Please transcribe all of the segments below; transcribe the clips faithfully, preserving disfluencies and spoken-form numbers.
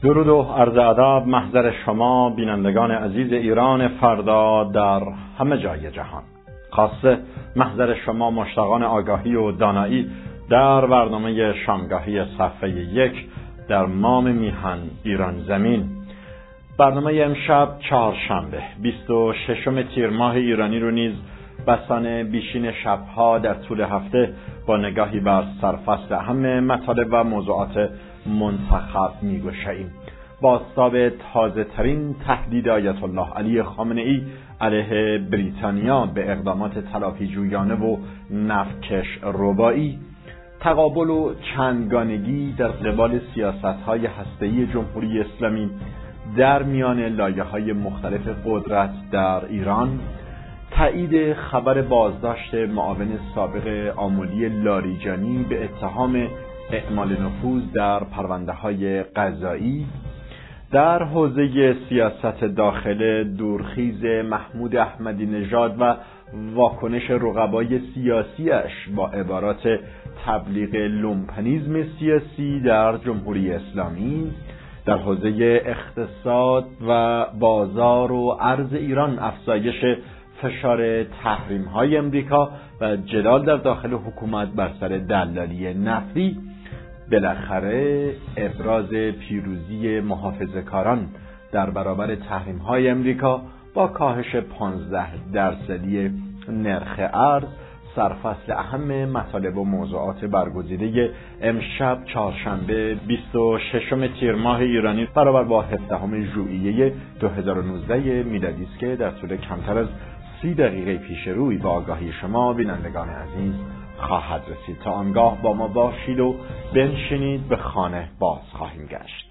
درود و عرض ادب محضر شما بینندگان عزیز ایران فردا در همه جای جهان، خاصه محضر شما مشتاقان آگاهی و دانایی در برنامه شامگاهی صفحه یک در مام میهن ایران زمین. برنامه امشب چهارشنبه بیست و ششم تیر ماه ایرانی رو نیز بسان بیشین شبها در طول هفته با نگاهی بر سرفصل اهم مطالب و موضوعات منتخب می‌گشاییم. بازتاب تازه ترین تهدید آیت الله علی خامنه‌ای علیه بریتانیا به اقدامات تلافی جویانه و نفتکش ربایی، تقابل و چندگانگی در قبال سیاست‌های هسته‌ای جمهوری اسلامی در میان لایه‌های مختلف قدرت در ایران، تایید خبر بازداشت معاون سابق آملی لاریجانی به اتهام اعمال نفوذ در پرونده‌های قضایی، در حوزه سیاست داخل دورخیز محمود احمدی نژاد و واکنش رقبای سیاسیش با عبارات تبلیغ لومپنیسم سیاسی در جمهوری اسلامی، در حوزه اقتصاد و بازار و ارز ایران افزایش فشار تحریم‌های امریکا و جدال در داخل حکومت بر سر دلالی نفتی، بالاخره ابراز پیروزی محافظه‌کاران در برابر تحریم‌های امریکا با کاهش پانزده درصدی نرخ ارز، سرفصل اهم مطالب و موضوعات برگزیده امشب چهارشنبه بیست و ششم تیر ماه ایرانی برابر با هفدهم ژوئیه دو هزار و نوزده میلادی است که در طول کمتر از سی دقیقه پیش روی با آگاهی شما بینندگان عزیز خواهد رسید. تا آنگاه با ما باشید و بنشینید، به خانه باز خواهیم گشت.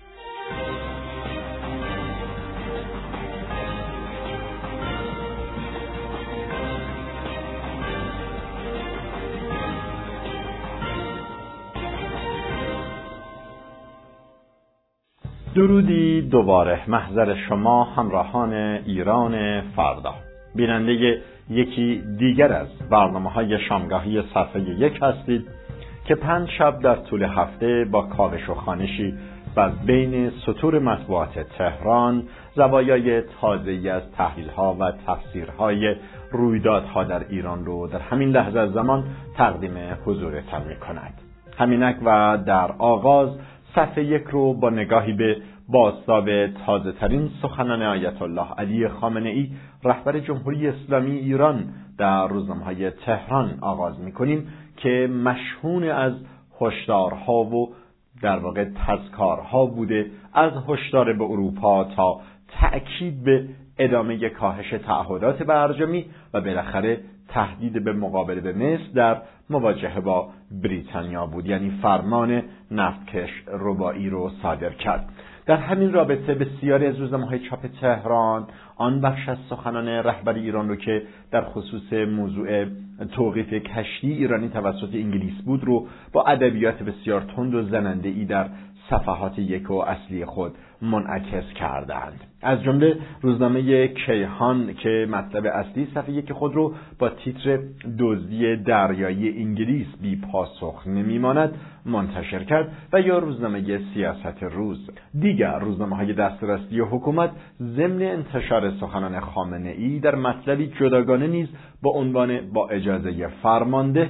درودی دوباره محضر شما همراهان ایران فردا، بیننده یکی دیگر از برنامه‌های شامگاهی صفحه یک هستید که پنج شب در طول هفته با کاوش و خوانشی بر بین سطور مطبوعات تهران زوایای تازه‌ای از تحلیل‌ها و تفسیرهای رویدادها در ایران رو در همین لحظه از زمان تقدیم حضورتان می‌کند. همینک و در آغاز صفحه یک رو با نگاهی به بازتاب تازه ترین سخنان آیت الله علی خامنه‌ای رهبر جمهوری اسلامی ایران در روزنامه‌های تهران آغاز می‌کنیم که مشحون از هشدارها و در واقع تذکارها بوده، از هشدار به اروپا تا تأکید به ادامه کاهش تعهدات برجامی و بالاخره تهدید به مقابله به مصر در مواجهه با بریتانیا بود، یعنی فرمان نفتکش ربایی رو صادر کرد. در همین رابطه بسیاری از روزنامه‌های چاپ تهران آن بخش از سخنان رهبر ایران رو که در خصوص موضوع توقیف کشتی ایرانی توسط انگلیس بود رو با ادبیات بسیار تند و زننده‌ای در صفحات یک و اصلی خود منعکس کردند. از جمله روزنامه کیهان که مطلب اصلی صفحه یک خود رو با تیتر دزدی دریایی انگلیس بی پاسخ نمیماند منتشر کرد و یا روزنامه سیاست روز. دیگر روزنامه‌های دسترسی حکومت ضمن انتشار سخنان خامنه‌ای در مطلبی جداگانه نیز با عنوان با اجازه فرمانده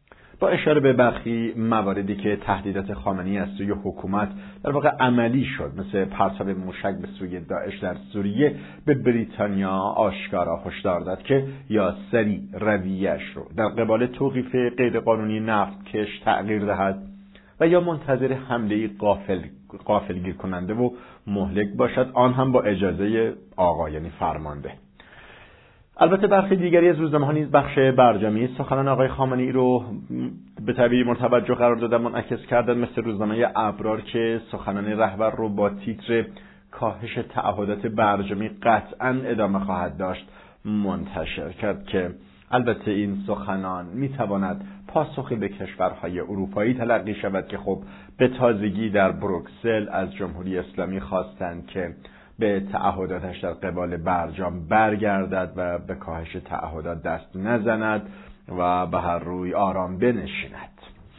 با اشاره به برخی مواردی که تهدیدات خامنه‌ای از سوی حکومت در واقع عملی شد، مثل پرتاب موشک به سوی داعش در سوریه، به بریتانیا آشکارا هشدار داد که یا سریع رویه‌اش رو در قبال توقیف غیرقانونی نفتکش تغییر دهد و یا منتظر حمله غافل غافلگیر کننده و مهلک باشد، آن هم با اجازه آقا یعنی فرمانده. البته برخی دیگری از روزنامه‌ها نیز بخش برجامی سخنان آقای خامنه‌ای رو به طبیعی متوجه قرار دادن، منعکس کردن، مثل روزنامه ابرار که سخنان رهبر رو با تیتر کاهش تعهدات برجامی قطعاً ادامه خواهد داشت منتشر کرد که البته این سخنان میتواند پاسخی به کشورهای اروپایی تلقی شود که خب به تازگی در بروکسل از جمهوری اسلامی خواستند که به تعهداتش در قبال برجام برگردد و به کاهش تعهدات دست نزند و به هر روی آرام بنشیند.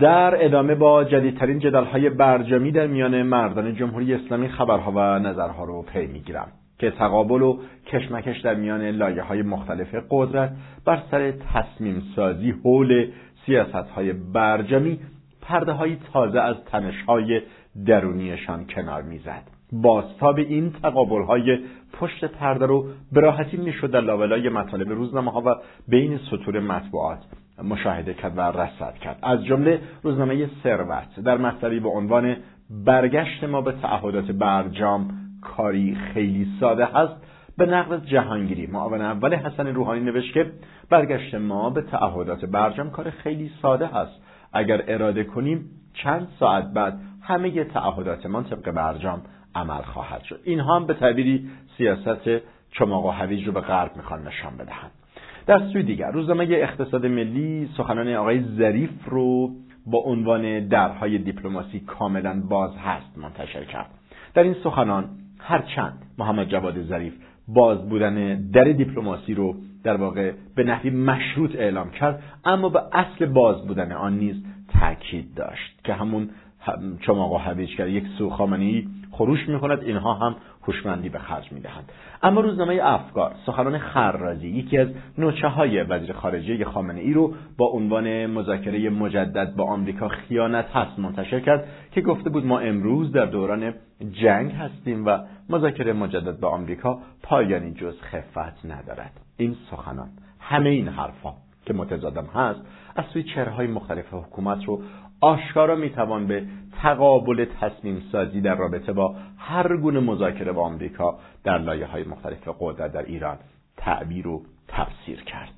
در ادامه با جدیدترین جدل‌های برجامی در میان مردان جمهوری اسلامی خبرها و نظرها رو پی می‌گیرم که تقابل و کشمکش در میان لایه‌های مختلف قدرت بر سر تصمیم سازی حول سیاست‌های برجامی پرده‌های تازه از تنش‌های درونیشان کنار می‌زد. بازتاب این تقابل‌های پشت پرده رو به راحتی می‌شد در لابلای مطالب روزنامه‌ها و بین سطور مطبوعات مشاهده کرد و رصد کرد. از جمله روزنامه ثروت در مطلبی با عنوان برگشت ما به تعهدات برجام کاری خیلی ساده هست به نقل از جهانگیری معاون اول حسن روحانی نوشت که برگشت ما به تعهدات برجام کار خیلی ساده هست. اگر اراده کنیم چند ساعت بعد همه تعهداتمان طبق برجام عمل خواهد شد. اینها هم به تعبیری سیاست چماق و هویج رو به غرب میخوان نشان بدهند. در سوی دیگر روزنامه اقتصاد ملی سخنان آقای ظریف رو با عنوان درهای دیپلماسی کاملا باز هست منتشر کرد. در این سخنان هرچند محمد جواد ظریف باز بودن در دیپلماسی رو در واقع به نحوی مشروط اعلام کرد، اما به اصل باز بودن آن نیز تاکید داشت که همون چماق و هویج که یک سو خامنه‌ای خروش می‌کند اینها هم هوشمندی به خرج می‌دهند. اما روزنامه افکار سخنان خرازی یکی از نوچه‌های وزیر خارجه خامنه‌ای رو با عنوان مذاکره مجدد با آمریکا خیانت هست منتشر کرد که گفته بود ما امروز در دوران جنگ هستیم و مذاکره مجدد با آمریکا پایانی جز خفت ندارد. این سخنان همه این حرفا که متضادم هست از سوی چهره‌های مختلف حکومت رو آشکارا میتوان به تقابل تصمیم سازی در رابطه با هر گونه مذاکره با آمریکا در لایه‌های مختلف قدرت در ایران تعبیر و تفسیر کرد.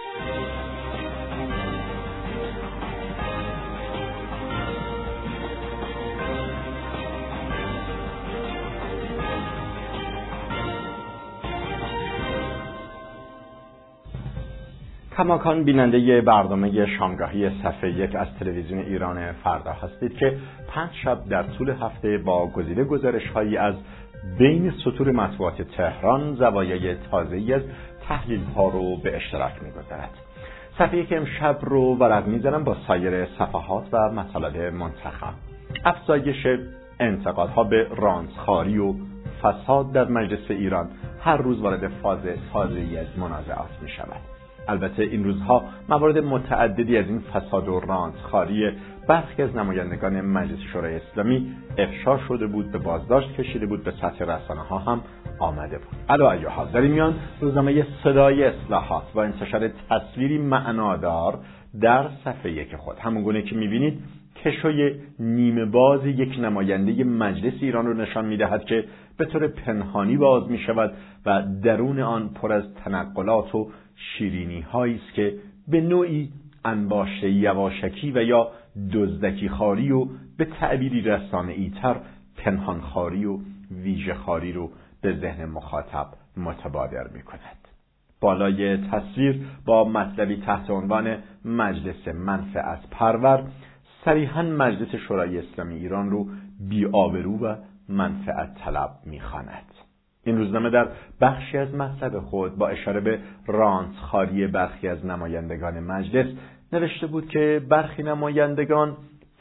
کماکان بیننده برنامه شامگاهی صفحه یک از تلویزیون ایران فردا هستید که پنج شب در طول هفته با گزیده گزارش‌هایی از بین سطور مطبوعات تهران زوایای تازه‌ای از تحلیل‌ها رو به اشتراک می‌گذارد. صفحه یک امشب رو ورق می‌زنم با سایر صفحات و مطالب منتخب. افزایش انتقادها به رانتخواری و فساد در مجلس ایران هر روز وارد فاز تازه‌ای از منازعات می‌شود. البته این روزها موارد متعددی از این فساد و رانتخواری برخی از نمایندگان مجلس شورای اسلامی افشا شده بود، به بازداشت کشیده بود، به سطح رسانه‌ها هم آمده بود. علی ای حال در این میان روزنامه صدای اصلاحات با انتشار تصویری معنادار در صفحه یک خود همون گونه که می‌بینید کشوی نیمه باز یک نماینده مجلس ایران رو نشان می‌دهد که به طور پنهانی باز می‌شود و درون آن پر از تنقلات و شیرینی هایی است که به نوعی انباشته یواشکی و یا دزدکی خاری و به تعبیری رسانه‌ای تر پنهان خاری و ویژه خاری رو به ذهن مخاطب متبادر می کند. بالای تصویر با مطلبی تحت عنوان مجلس منفعت پرور صریحاً مجلس شورای اسلامی ایران رو بی‌آبرو و منفعت طلب می خواند. این روزنامه در بخشی از مطلب خود با اشاره به رانتخواری برخی از نمایندگان مجلس نوشته بود که برخی نمایندگان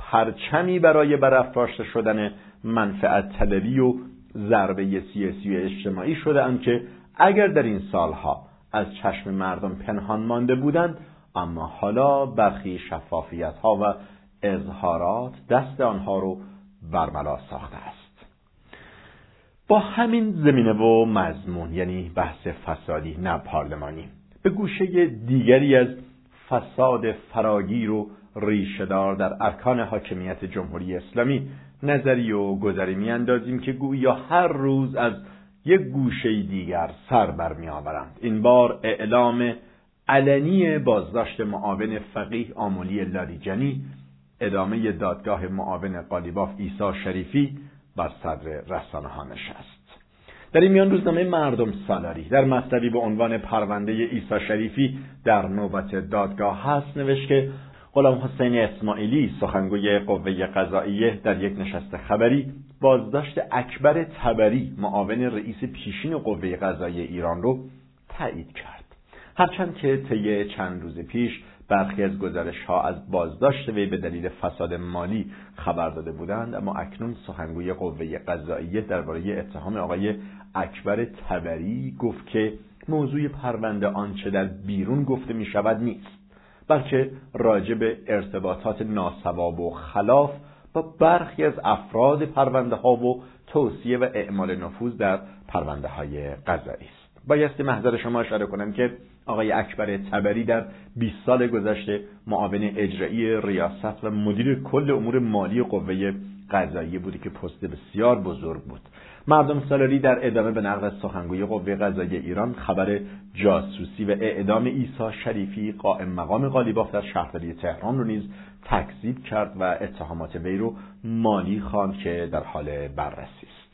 پرچمی برای برافراشته شدن منفعت طلبی و ضربه سیاسی و اجتماعی شده‌اند که اگر در این سالها از چشم مردم پنهان مانده بودند، اما حالا برخی شفافیت‌ها و اظهارات دست آنها رو برملا ساخته است. با همین زمینه و مضمون، یعنی بحث فسادی نه پارلمانی، به گوشه دیگری از فساد فراگیر و ریشه‌دار در ارکان حاکمیت جمهوری اسلامی نظری و گذری می‌اندازیم که گویا هر روز از یک گوشه دیگر سر برمی‌آورند. این بار اعلام علنی بازداشت معاون فقیه آملی لاریجانی، ادامه دادگاه معاون قالیباف عیسی شریفی بر صدر رسانه‌ها نشست. در این میان روزنامه مردم سالاری در مطلبی به عنوان پرونده عیسی شریفی در نوبت دادگاه هست نوشت که غلام حسین اسماعیلی سخنگوی قوه قضاییه در یک نشست خبری بازداشت اکبر طبری معاون رئیس پیشین قوه قضاییه ایران رو تایید کرد. هرچند که طی چند روز پیش برخی از گزارش‌ها از بازداشت وی به دلیل فساد مالی خبر داده بودند، اما اکنون سخنگوی قوه قضاییه درباره اتهام آقای اکبر طبری گفت که موضوع پرونده آنچه در بیرون گفته می شود نیست، بلکه راجع به ارتباطات ناصواب و خلاف با برخی از افراد پرونده ها و توصیه و اعمال نفوذ در پرونده های قضایی است. بایستی محضر شما اشاره کنم که آقای اکبر طبری در بیست سال گذشته معاون اجرایی ریاست و مدیر کل امور مالی قوه قضاییه بودی که پست بسیار بزرگ بود. مردم سالاری در ادامه به نقل از سخنگوی قوه قضاییه ایران خبر جاسوسی و اعدام عیسی شریفی قائم مقام قالیباف در شهرداری تهران رو نیز تکذیب کرد و اتهامات وی رو مالی خواند که در حال بررسی است.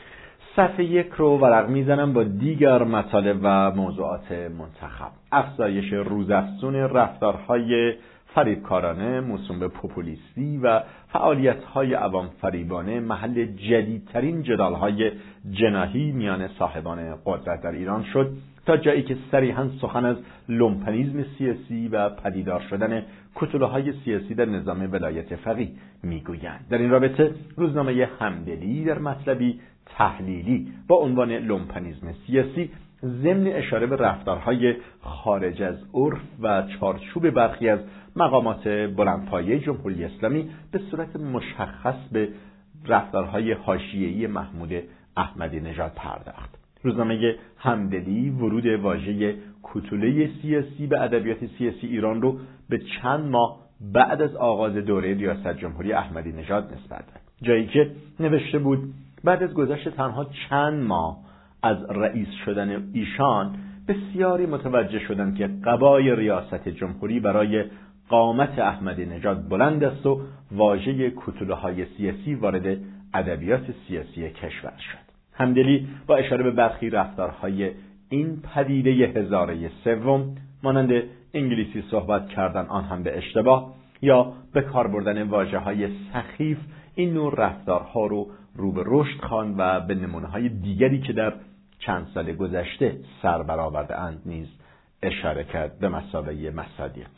صفحه یک رو ورق میزنم با دیگر مطالب و موضوعات منتخب. افزایش روزافزون رفتارهای فریبکارانه موسوم به پوپولیستی و فعالیت‌های عوام فریبانه محل جدیدترین جدال‌های جناحی میان صاحبان قدرت در ایران شد، تا جایی که صریحاً سخن از لومپنیسم سیاسی و پدیدار شدن کتله‌های سیاسی در نظام ولایت فقیه میگویند. در این رابطه روزنامه همدلی در مطلبی تحلیلی با عنوان لومپنیسم سیاسی ضمن اشاره به رفتارهای خارج از عرف و چارچوب برخی از مقامات بلندپایه جمهوری اسلامی به صورت مشخص به رفتارهای حاشیه‌ای محمود احمدی نژاد پرداخت. روزنامه همدلی ورود واژه کتله سیاسی به ادبیات سیاسی ایران رو به چند ماه بعد از آغاز دوره ریاست جمهوری احمدی نژاد نسبت داد، جایی که نوشته بود بعد از گذشت تنها چند ماه از رئیس شدن ایشان بسیاری متوجه شدند که قبای ریاست جمهوری برای قامت احمدی نژاد بلند است و واژه کتله‌های سیاسی وارد ادبیات سیاسی کشور شد. همدلی با اشاره به برخی رفتارهای این پدیده هزاره سوم مانند انگلیسی صحبت کردن آن هم به اشتباه یا به کار بردن واژه‌های سخیف این نوع رفتارها رو رو به رشد خواند و به نمونه‌های دیگری که در چند سال گذشته سر برآورده اند نیز اشاره کرد به مثابه مصادیق.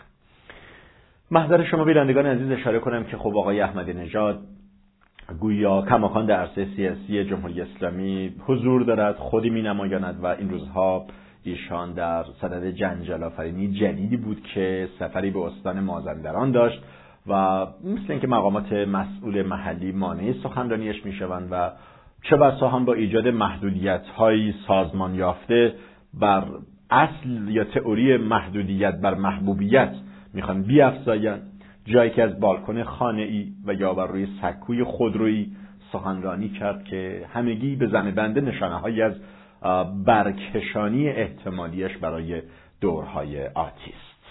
محضر شما بینندگان عزیز اشاره کنم که خب آقای احمدی نژاد گویا کماکان در عرصه سیاسی جمهوری اسلامی حضور دارد، خودی می نمایاند و این روزها ایشان در صدد جنجال آفرینی جدیدی بود که سفری به استان مازندران داشت و مثل اینکه مقامات مسئول محلی مانع سخنرانیش میشوند و چه بسا هم با ایجاد محدودیت‌های سازمان یافته بر اصل یا تئوری محدودیت بر محبوبیت میخوان بیافزایند، جایی که از بالکن خانه‌ای و یا بر روی سکوی خودرویی سخنرانی کرد که همگی به زن بنده نشانه‌هایی از برکشانی احتمالیش برای دورهای آتی است.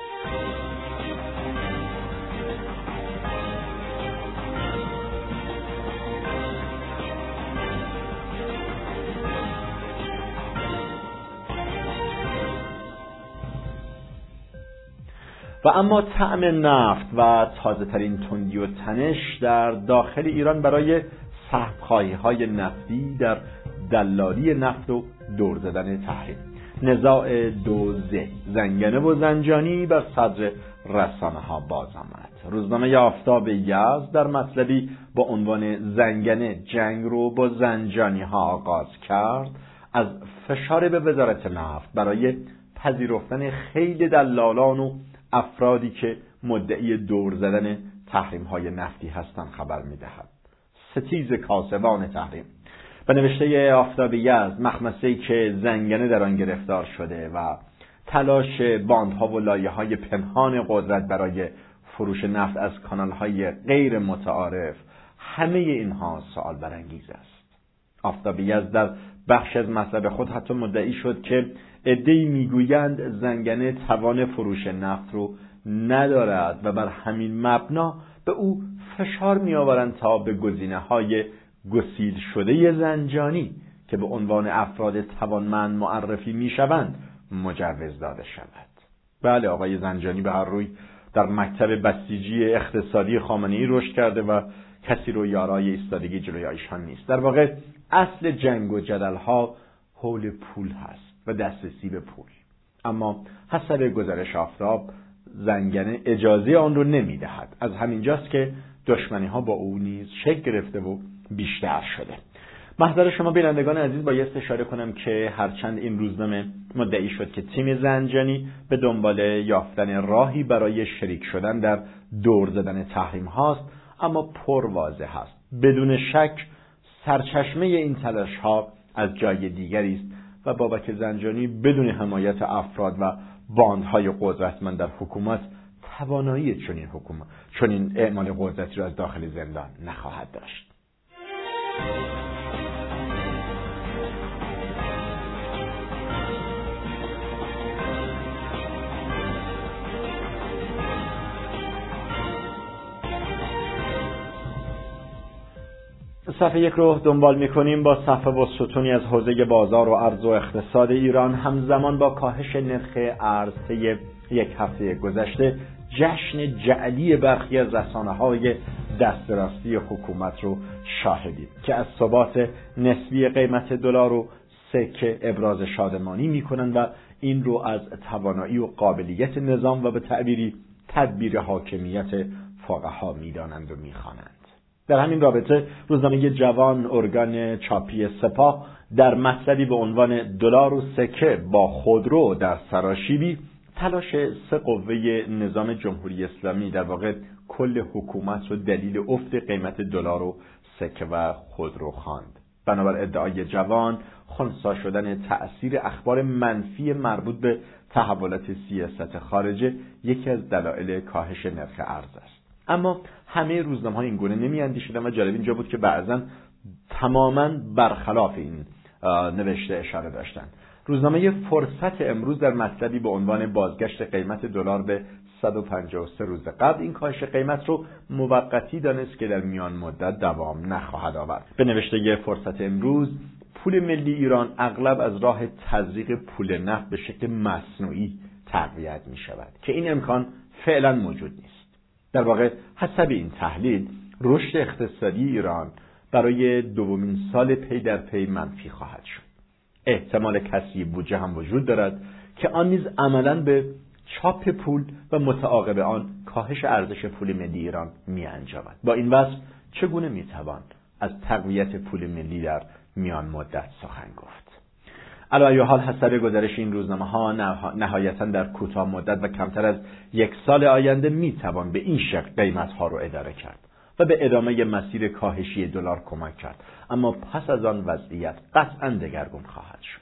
و اما طعم نفت و تازه ترین تندی و تنش در داخل ایران برای سهم‌خواهی های نفتی در دلالی نفت و دور زدن تحریم. نزاع دو زه زنگنه و زنجانی بر صدر رسانه ها باز آمد. روزنامه آفتاب یزد در مطلبی با عنوان زنگنه جنگ رو با زنجانی ها آغاز کرد از فشار به وزارت نفت برای پذیرفتن خیلی دلالان و افرادی که مدعی دور زدن تحریم های نفتی هستند خبر می‌دهد. ستیز کاسبان تحریم. به نوشته آفتاب یزد مخمسه‌ای که زنگنه در آن گرفتار شده و تلاش باندها و لایه‌های پنهان قدرت برای فروش نفت از کانال‌های غیر متعارف، همه اینها سوال برانگیز است. آفتاب یزد در بخش از مطلب خود حتی مدعی شد که عده‌ای میگویند زنگنه توان فروش نفت رو ندارد و بر همین مبنا به او فشار می‌آورند تا به گزینه‌های گسیل شده زنجانی که به عنوان افراد توانمند معرفی می‌شوند مجوز داده شود. بله، آقای زنجانی به هر روی در مکتب بسیجی اقتصادی خامنه‌ای رشد کرده و کسی رو یارای ایستادگی جلوی ایشان نیست. در واقع اصل جنگ و جدل‌ها حول پول هست و دسترسی به پول. اما حسب گزارش آفتاب زنگنه اجازه آن رو نمیدهد. از همینجاست که دشمنی ها با او نیز شکل گرفته و بیشتر شده. محضر شما بینندگان عزیز بایست اشاره کنم که هرچند این روزنامه مدعی شد که تیم زنجانی به دنبال یافتن راهی برای شریک شدن در دور زدن تحریم هاست، اما پر واضح است بدون شک سرچشمه این تلاش ها از جای دیگری است و بابک زنجانی بدون حمایت افراد و باندهای قدرتمند در حکومت توانایی چنین حکومت چنین اعمال قدرتی را از داخل زندان نخواهد داشت. صفحه یک رو دنبال می‌کنیم. با صفحه و ستونی از حوزه بازار و ارز و اقتصاد ایران همزمان با کاهش نرخ ارز طی یک هفته گذشته جشن جعلی برخی از رسانه‌های دست راستی حکومت رو شاهدیم که از ثبات نسبی قیمت دلار و سکه ابراز شادمانی می‌کنند و این رو از توانایی و قابلیت نظام و به تعبیری تدبیر حاکمیت فقها می‌دانند و می‌خوانند. در همین رابطه روزنامه جوان ارگان چاپی سپاه در مطلبی به عنوان دلار و سکه با خودرو در سراشیبی تلاش سه قوه نظام جمهوری اسلامی در واقع کل حکومت و دلیل افت قیمت دلار و سکه و خودرو خواند. بنابر ادعای جوان خنثی شدن تأثیر اخبار منفی مربوط به تحولات سیاست خارجه یکی از دلایل کاهش نرخ ارز است. اما همه روزنامه‌ها این گونه نمی‌اندیشیدند و جالب اینجا بود که بعضاً تماماً برخلاف این نوشته اشاره داشتند. روزنامه فرصت امروز در مطلبی به عنوان بازگشت قیمت دلار به صد و پنجاه و سه روز قبل این کاهش قیمت رو موقتی دانست که در میان مدت دوام نخواهد آورد. به نوشته فرصت امروز پول ملی ایران اغلب از راه تزریق پول نفت به شکل مصنوعی تقویت می‌شود که این امکان فعلاً موجود نیست. در واقع حسب این تحلیل رشد اقتصادی ایران برای دومین سال پی در پی منفی خواهد شد. احتمال کسری بودجه هم وجود دارد که آن نیز عملاً به چاپ پول و متعاقب آن کاهش ارزش پول ملی ایران می انجامد. با این وصف چگونه می توان از تقویت پول ملی در میان مدت سخن گفت؟ علی ای حال حسب گزارش این روزنامه‌ها نهایتاً در کوتاه مدت و کمتر از یک سال آینده میتوان به این شکل قیمت‌ها رو اداره کرد و به ادامه مسیر کاهشی دلار کمک کرد، اما پس از آن وضعیت قطعاً دگرگون خواهد شد.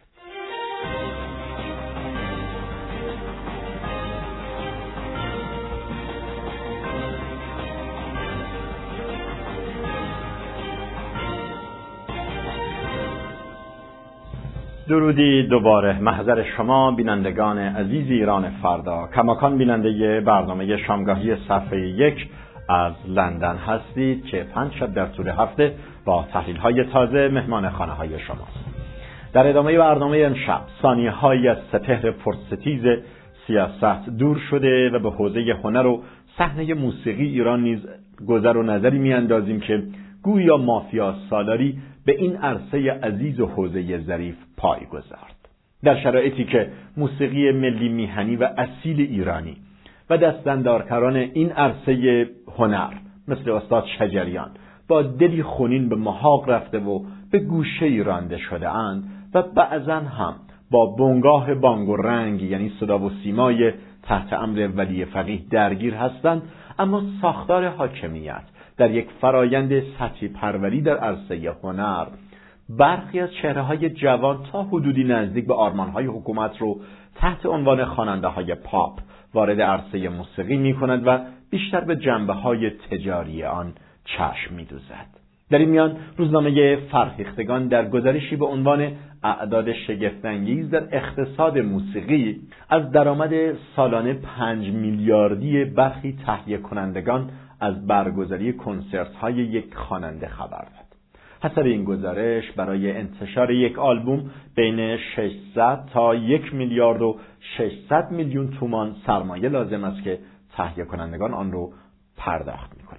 درودی دوباره محضر شما بینندگان عزیز ایران فردا، کماکان بیننده برنامه شامگاهی صفحه یک از لندن هستید که پنج شب در طول هفته با تحلیل‌های تازه مهمان خانه‌های شماست. در ادامه برنامه امشب ثانیه‌هایی از سپهر پرستیژ سیاست دور شده و به حوزه هنر و صحنه موسیقی ایران نیز گذر و نظری می‌اندازیم که گویا مافیا سالاری به این عرصه عزیز و حوزه ظریف پای گذارد. در شرایطی که موسیقی ملی میهنی و اصیل ایرانی و دستاندارکاران این عرصه هنر مثل استاد شجریان با دلی خونین به محاق رفته و به گوشه رانده شده اند و بعضا هم با بنگاه بانگ و رنگ یعنی صدا و سیمای تحت امر ولی فقیه درگیر هستند، اما ساختار حاکمیت در یک فرایند سطحی پروری در عرصه هنر برخی از چهره‌های جوان تا حدودی نزدیک به آرمان‌های حکومت رو تحت عنوان خواننده‌های پاپ وارد عرصه موسیقی می‌کند و بیشتر به جنبه‌های تجاری آن چشم می‌دوزد. در این میان روزنامه فرهیختگان در گزارشی به عنوان اعداد شگفت‌انگیز در اقتصاد موسیقی از درآمد سالانه پنج میلیاردی برخی تهیه کنندگان از برگزاری کنسرت‌های یک خواننده خبر داد. حسب این گزارش برای انتشار یک آلبوم بین ششصد تا یک میلیارد و ششصد میلیون تومان سرمایه لازم است که تهیه کنندگان آن رو پرداخت می‌کنند.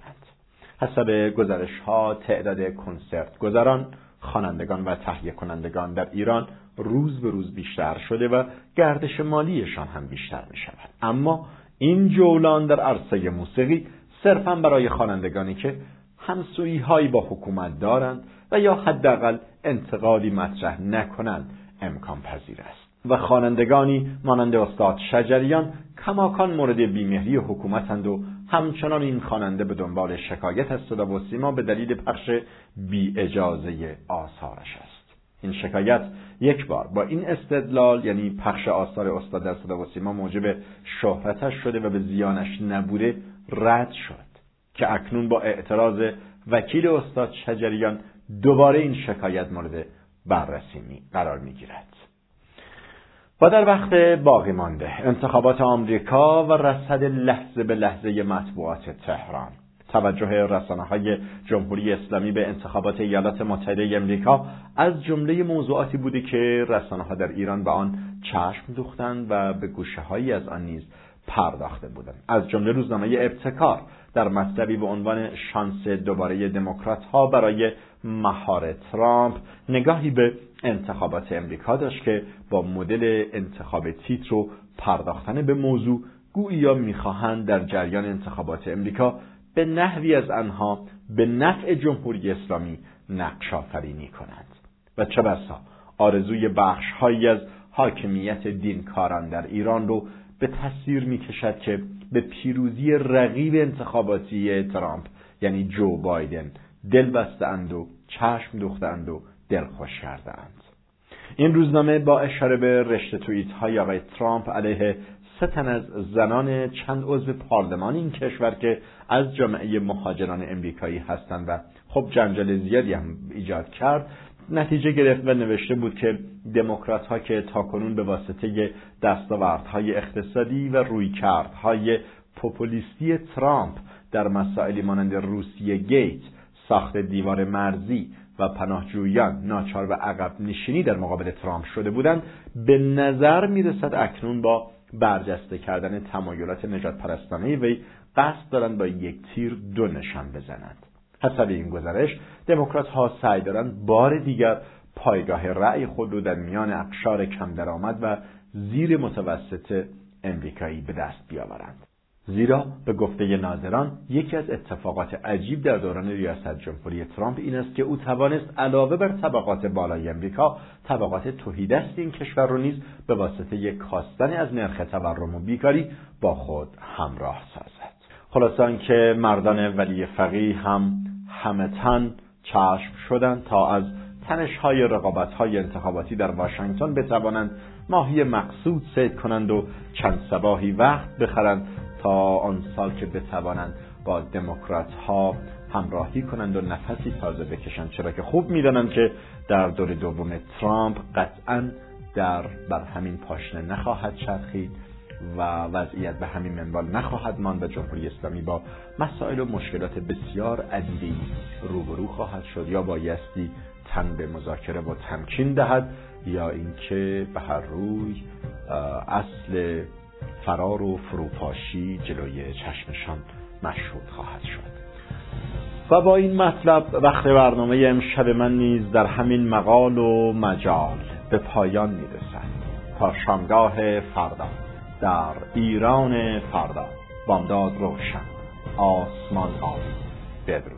حسب گزارش‌ها تعداد کنسرت گذاران، خوانندگان و تهیه کنندگان در ایران روز به روز بیشتر شده و گردش مالیشان هم بیشتر می‌شود. اما این جولان در عرصه موسیقی صرفاً برای خوانندگانی که همسویی‌هایی با حکومت دارند و یا حداقل انتقادی مطرح نکنند امکان پذیر است و خوانندگانی مانند استاد شجریان کماکان مورد بیمهری حکومتند و همچنان این خواننده به دنبال شکایت از صدا و سیما به دلیل پخش بی اجازه آثارش است. این شکایت یک بار با این استدلال، یعنی پخش آثار استاد در صدا و سیما موجب شهرتش شده و به زیانش نبوده، رد شد که اکنون با اعتراض وکیل استاد شجریان دوباره این شکایت مورد بررسی قرار می‌گیرد. و در وقت باقی مانده انتخابات آمریکا و رصد لحظه به لحظه مطبوعات تهران، توجه رسانه‌های جمهوری اسلامی به انتخابات ایالات متحده آمریکا از جمله موضوعاتی بوده که رسانه‌ها در ایران به آن چشم دوختند و به گوشه‌هایی از آن نیز پرداخته بودند. از جمله روزنامه ابتکار در مطلبی به عنوان شانس دوباره دموکرات‌ها برای مهار ترامپ نگاهی به انتخابات امریکا داشت که با مدل انتخاب تیتر و پرداختن به موضوع گوییا می‌خواهند در جریان انتخابات امریکا به نحوی از آنها به نفع جمهوری اسلامی نقش آفرینی کنند و چه بسا آرزوی بخش‌هایی از حاکمیت دینکاران در ایران رو به تصویر می‌کشد که به پیروزی رقیب انتخاباتی ترامپ یعنی جو بایدن دل بسته‌اند و چشم دوخته‌اند و دلخوش کرده‌اند. این روزنامه با اشاره به رشته توییت‌های آقای ترامپ علیه سه تن از زنان چند عضو پارلمان این کشور که از جامعه مهاجران امریکایی هستند و خب جنجال زیادی هم ایجاد کرد، نتیجه گرفت و نوشته بود که دموکرات‌ها که تاکنون به واسطه دستاوردهای اقتصادی و رویکردهای پوپولیستی ترامپ در مسائلی مانند روسیه گیت، ساخت دیوار مرزی و پناهجویان ناچار به عقب نشینی در مقابل ترامپ شده بودند، به نظر میرسد اکنون با برجسته کردن تمایلات نجات پرستانه وی قصد دارند با یک تیر دو نشان بزنند. حسب این گزارش دموکرات ها سعی دارند بار دیگر پایگاه رأی خود رو در میان اقشار کم درآمد و زیر متوسط امریکایی به دست بیاورند. زیرا به گفته ناظران یکی از اتفاقات عجیب در دوران ریاست جمهوری ترامپ این است که او توانست علاوه بر طبقات بالای امریکا طبقات تهیدست این کشور رو نیز به واسطه یک کاستن از نرخ تورم و بیکاری با خود همراه سازد. خلاصه آنکه مردان ولی فقیه هم همه تن چشم شدند تا از تنش‌های رقابت‌های انتخاباتی در واشنگتن بتوانند ماهی مقصود صید کنند و چند صباحی وقت بخرند تا آن سال که بتوانند با دموکرات‌ها همراهی کنند و نفسی تازه بکشند، چرا که خوب می‌دانند که در دور دوم ترامپ قطعاً در بر همین پاشنه نخواهد چرخید و وضعیت به همین منوال نخواهد ماند و جمهوری اسلامی با مسائل و مشکلات بسیار عدیده‌ای روبرو خواهد شد، یا بایستی تن به مذاکره و تمکین دهد یا اینکه به هر روی اصل فرار و فروپاشی جلوی چشمشان مشهود خواهد شد. و با این مطلب وقت برنامه امشب من نیز در همین مقال و مجال به پایان میرسد. تا شامگاه فردا در ایران فردا، بامداد روشن، آسمان آبی. بدرود.